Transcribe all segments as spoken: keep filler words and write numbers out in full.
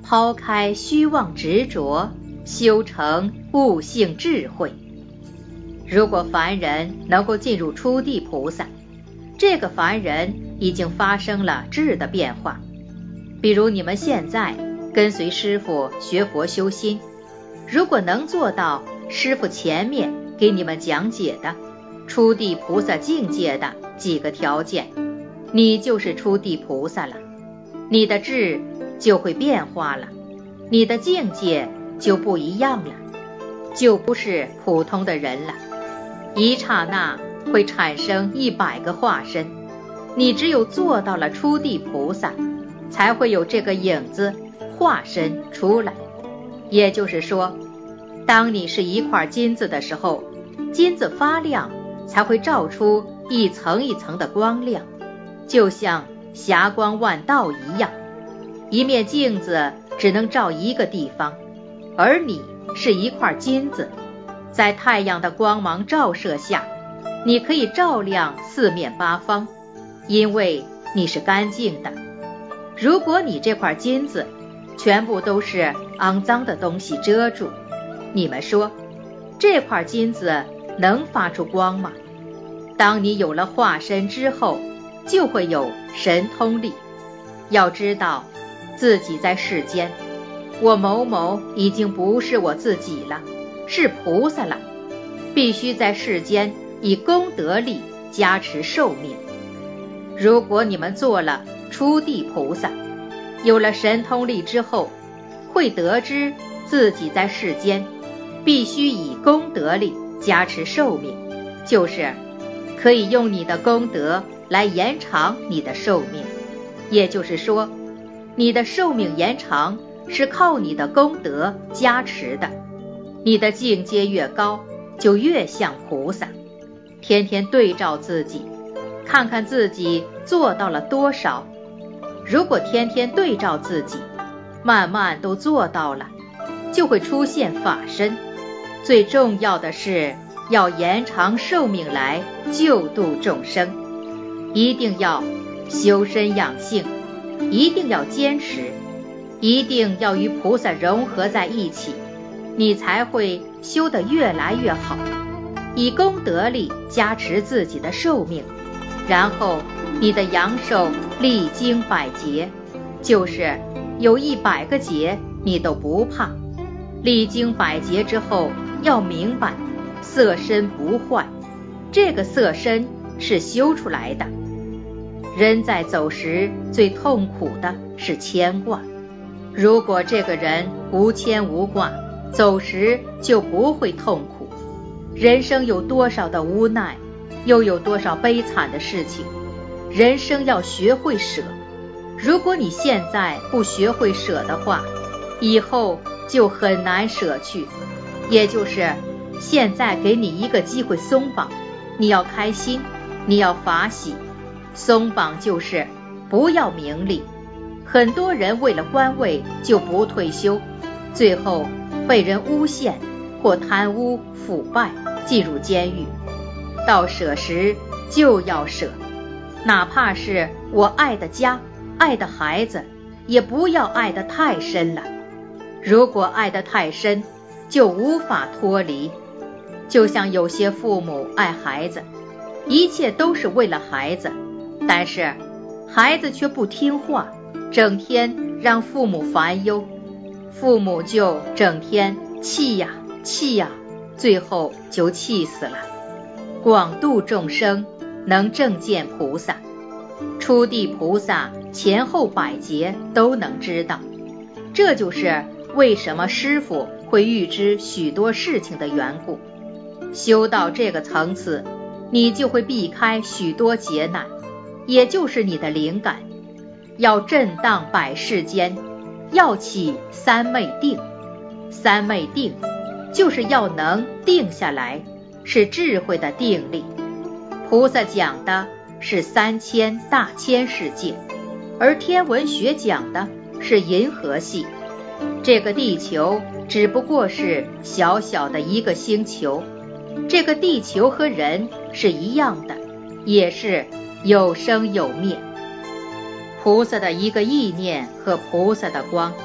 抛开虚妄执着，修成悟性智慧。如果凡人能够进入初地菩萨，这个凡人已经发生了质的变化。比如你们现在跟随师父学佛修心，如果能做到师父前面给你们讲解的初地菩萨境界的几个条件，你就是初地菩萨了，你的智就会变化了，你的境界就不一样了，就不是普通的人了。一刹那会产生一百个化身，你只有做到了初地菩萨，才会有这个影子化身出来。也就是说，当你是一块金子的时候，金子发亮才会照出一层一层的光亮，就像霞光万道一样。一面镜子只能照一个地方，而你是一块金子，在太阳的光芒照射下，你可以照亮四面八方，因为你是干净的。如果你这块金子全部都是肮脏的东西遮住，你们说这块金子能发出光吗？当你有了化身之后，就会有神通力。要知道自己在世间，我某某已经不是我自己了，是菩萨了，必须在世间以功德力加持寿命。如果你们做了初地菩萨，有了神通力之后，会得知自己在世间必须以功德力加持寿命，就是可以用你的功德来延长你的寿命。也就是说，你的寿命延长是靠你的功德加持的。你的境界越高，就越像菩萨。天天对照自己，看看自己做到了多少。如果天天对照自己，慢慢都做到了，就会出现法身。最重要的是要延长寿命来救度众生，一定要修身养性，一定要坚持，一定要与菩萨融合在一起，你才会修得越来越好。以功德力加持自己的寿命，然后你的阳寿历经百劫，就是有一百个劫你都不怕。历经百劫之后，要明白色身不坏，这个色身是修出来的。人在走时最痛苦的是牵挂，如果这个人无牵无挂，走时就不会痛苦。人生有多少的无奈，又有多少悲惨的事情，人生要学会舍。如果你现在不学会舍的话，以后就很难舍去。也就是现在给你一个机会松绑，你要开心，你要法喜。松绑就是不要名利，很多人为了官位就不退休，最后被人诬陷或贪污腐败进入监狱。到舍时就要舍，哪怕是我爱的家，爱的孩子，也不要爱得太深了。如果爱得太深，就无法脱离。就像有些父母爱孩子，一切都是为了孩子，但是孩子却不听话，整天让父母烦忧，父母就整天气呀气呀，最后就气死了。广度众生，能正见菩萨，初地菩萨前后百劫都能知道。这就是为什么师父会预知许多事情的缘故。修到这个层次，你就会避开许多劫难，也就是你的灵感。要震荡百世间，要起三昧定。三昧定就是要能定下来，是智慧的定力。菩萨讲的是三千大千世界，而天文学讲的是银河系。这个地球只不过是小小的一个星球，这个地球和人是一样的，也是有生有灭。菩萨的一个意念和菩萨的光，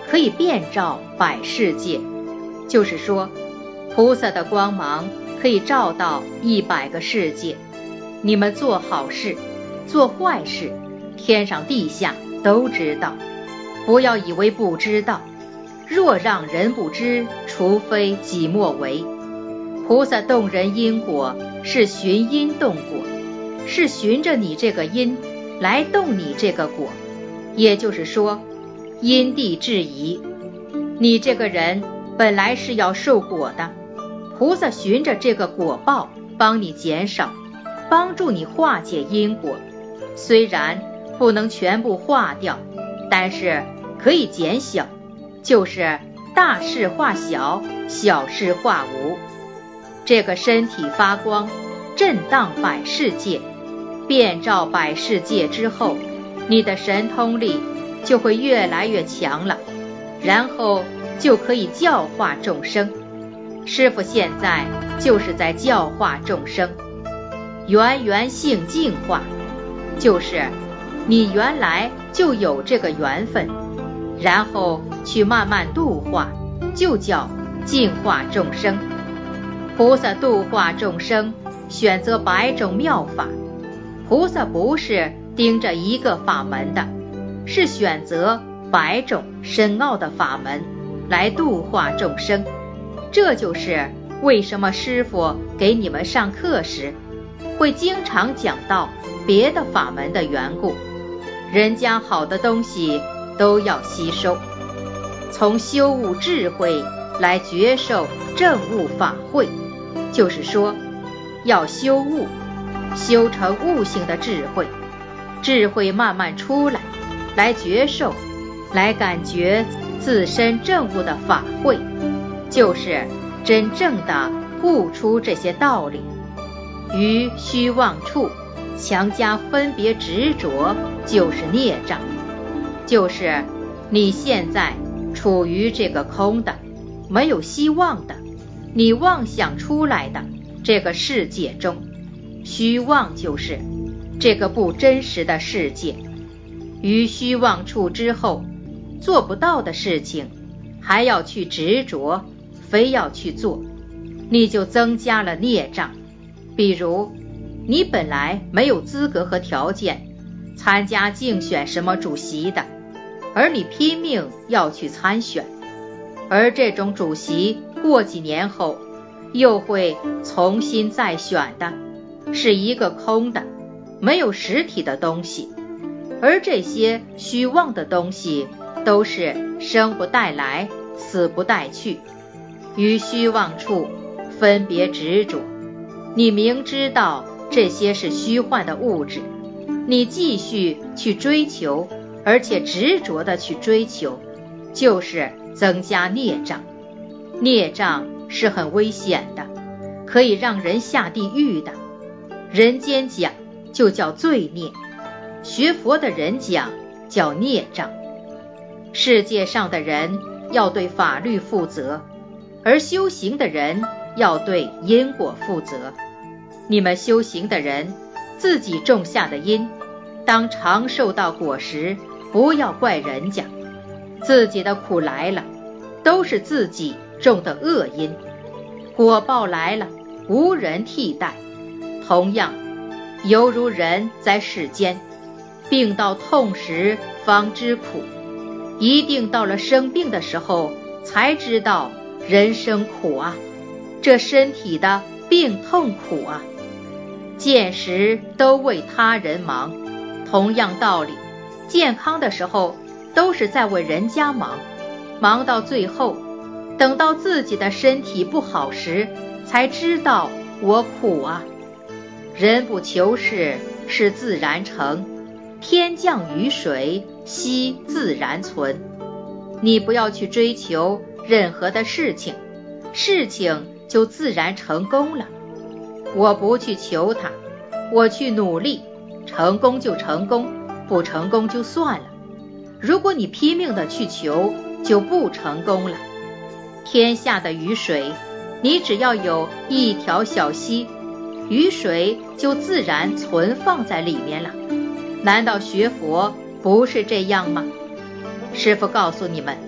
可以遍照百世界，就是说，菩萨的光芒可以照到一百个世界。你们做好事，做坏事，天上地下都知道，不要以为不知道。若让人不知，除非己莫为。菩萨动人因果，是循因动果，是循着你这个因来动你这个果。也就是说，因地制宜。你这个人本来是要受果的，菩萨循着这个果报帮你减少，帮助你化解因果。虽然不能全部化掉，但是可以减小，就是大事化小，小事化无。这个身体发光，震荡百世界，遍照百世界之后，你的神通力就会越来越强了，然后就可以教化众生。师父现在就是在教化众生，缘缘性净化，就是你原来就有这个缘分，然后去慢慢度化，就叫净化众生。菩萨度化众生，选择百种妙法。菩萨不是盯着一个法门的，是选择百种深奥的法门来度化众生。这就是为什么师父给你们上课时会经常讲到别的法门的缘故。人家好的东西都要吸收，从修悟智慧来觉受正悟法会，就是说要修悟，修成悟性的智慧，智慧慢慢出来，来觉受，来感觉自身正悟的法会，就是真正的悟出这些道理。于虚妄处强加分别执着，就是孽障，就是你现在处于这个空的没有希望的你妄想出来的这个世界中。虚妄就是这个不真实的世界。于虚妄处之后，做不到的事情还要去执着，非要去做，你就增加了孽障。比如你本来没有资格和条件参加竞选什么主席的，而你拼命要去参选，而这种主席过几年后又会重新再选的，是一个空的没有实体的东西。而这些虚妄的东西都是生不带来，死不带去。于虚妄处分别执着，你明知道这些是虚幻的物质，你继续去追求，而且执着的去追求，就是增加孽障。孽障是很危险的，可以让人下地狱的。人间讲就叫罪孽，学佛的人讲叫孽障。世界上的人要对法律负责，而修行的人要对因果负责。你们修行的人自己种下的因，当常受到果实，不要怪人家。自己的苦来了，都是自己种的恶因，果报来了，无人替代。同样，犹如人在世间，病到痛时方知苦，一定到了生病的时候才知道人生苦啊，这身体的病痛苦啊。见时都为他人忙，同样道理，健康的时候都是在为人家忙，忙到最后，等到自己的身体不好时才知道我苦啊。人不求事，是自然成，天降雨水，息自然存。你不要去追求任何的事情，事情就自然成功了。我不去求它，我去努力，成功就成功，不成功就算了。如果你拼命的去求，就不成功了。天下的雨水，你只要有一条小溪，雨水就自然存放在里面了。难道学佛不是这样吗？师父告诉你们，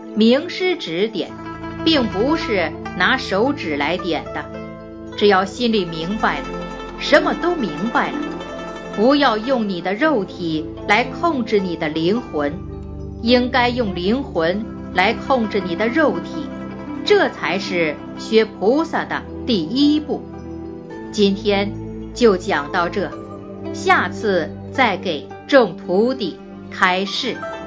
名师指点，并不是拿手指来点的。只要心里明白了，什么都明白了，不要用你的肉体来控制你的灵魂，应该用灵魂来控制你的肉体，这才是学菩萨的第一步。今天就讲到这，下次再给众徒弟开示。